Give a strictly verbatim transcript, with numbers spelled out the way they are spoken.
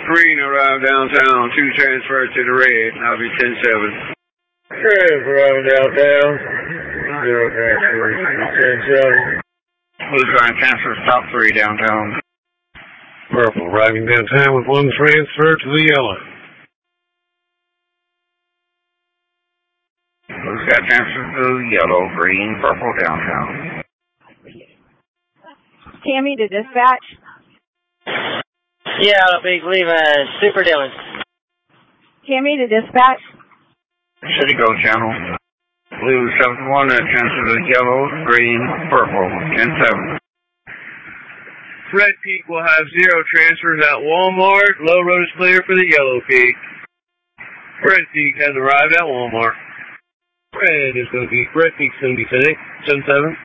green arrived downtown. Two transfer to the red. I'll be ten seven. Red arriving downtown. Zero transfer, ten seven. Blue car transfer stop three downtown. Purple arriving downtown with one transfer to the yellow. Blue's got transfer to yellow, green, purple downtown. Tammy to dispatch. Yeah, I'll be leaving Super Dillon. Tammy to dispatch. City Go channel. Blue seven one, transfer to yellow, green, purple, ten seven. Red Peak will have zero transfers at Walmart. Low road is clear for the Yellow Peak. Red Peak has arrived at Walmart. Red is going to be, Red Peak's going to be sitting, ten seven.